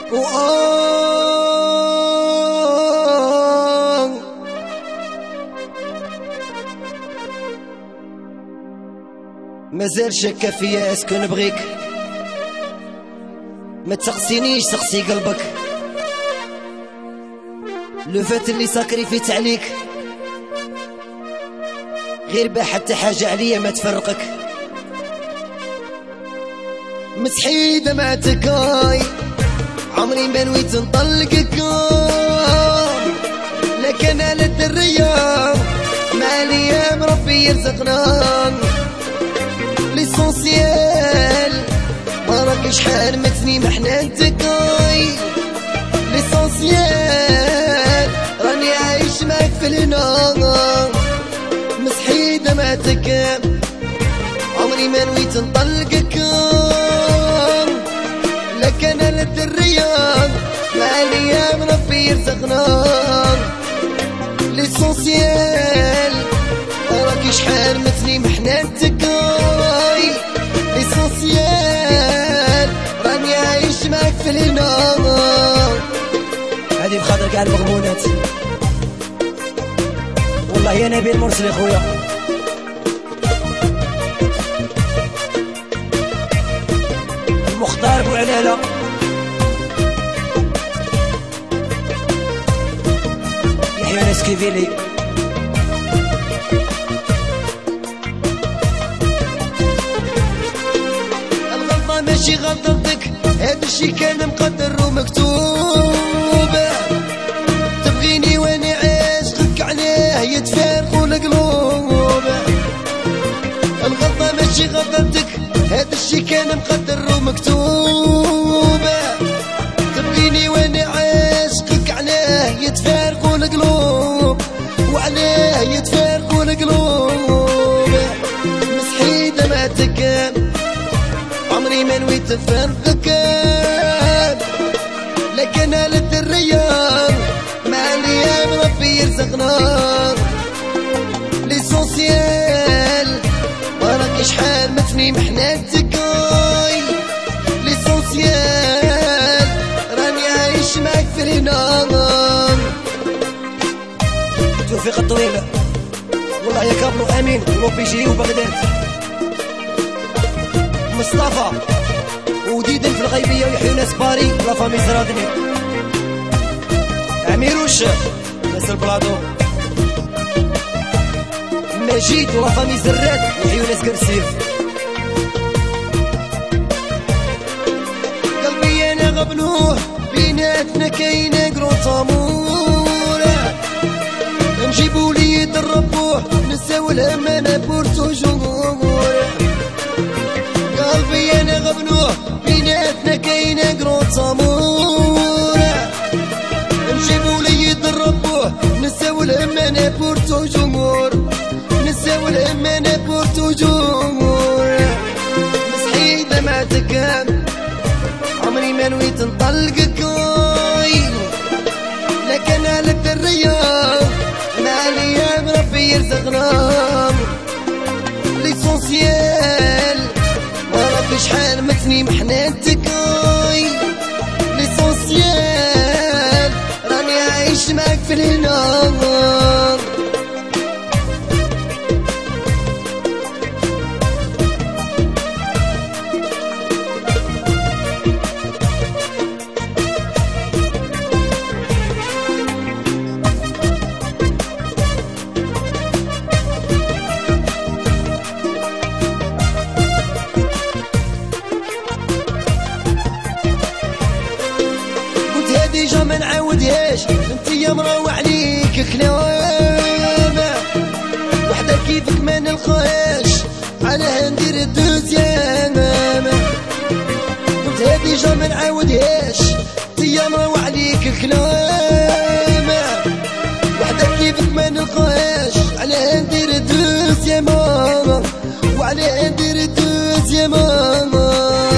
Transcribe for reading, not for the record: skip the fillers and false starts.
مازال شك فيا اسكو نبغيك، ما تسقسينيش سقسي قلبك. لو فات اللي ساكريفيت عليك غير با حتى حاجة عليا ما تفرقك. مسحيدة مع تكاي عمري ما نويت نطلقك، لكن انا الدرية مع الايام ربي يرزقنا. ليسونسيال ما راك شحال متني ما حنا نتكاي. ليسونسيال راني عايش معاك في الهنا. مسحيدة مع تكا عمري ما نويت نطلقك، لكن انا الدرية مع الايام ربي يرزقنا. ليسونسيال راكي شحال مثلي ما حنا نتكاي. ليسونسيال راني عايش معاك في الهنا. هادي بخاطر كاع المغبونات والله يا نبيل مرسل خويا. المختار بوعلالة يحيى ناس كيفيلي. الغلطة ماشي غلطتك، هاد الشي كان مقدر ومكتوب. تبغيني وانا عاشقك عليه يتفارقوا القلوب. الغلطة ماشي غلطتك، هاد الشي كان مقدر ومكتوب. تبغيني وانا عاشقك عليه يتفارقوا القلوب، وعليه يتفارقوا القلوب. مسحيدة مع تكام عمري ما نويت نفرقك، لكن انا الدرية مع الايام ربي يرزقنا. ليسونسيال ما راكي شحال مثني ما حنا نتكاي. ليسونسيال راني عايش معاك في الهنا. توفيق الطويل والله يا كابلو امين ولوبيجي وبغداد. مصطفى وديدن في الغيبية ويحيى ناس باري لا فامي زرادني. عميروش ناس البلاطو. مجيد ولا فامي زراد ويحيى ناس كرسيف. قلبي انا غبنوه بيناتنا كاينه كرو طامور. نجيبو لي يدربوه نساو الهم انا بور توجور. قلبي انا غبنوه بيناتنا كاينه كرو طامور. نجيبو لي يدربوه نساو الهم انا بور توجور. نساو الهم انا بور توجور. مسحيدة مع تكام عمري ما نويت نطلقك، لكن انا الدرية مع الايام ربي يرزقنا. ليسونسيال ما راكي شحال مثني ما حنا نتكاي. ليسونسيال راني عايش معاك في الهنا. ديجا ما نعاودهاش انتيا مروع عليك كلام. وحدة كيفك ما نلقاهاش علاه ندير الدوزيام. قلت ديجا ما نعاودهاش انتيا مروع عليك كلام. وحدة كيفك ما نلقاهاش علاه ندير الدوزيام، وعلاه ندير الدوزيام.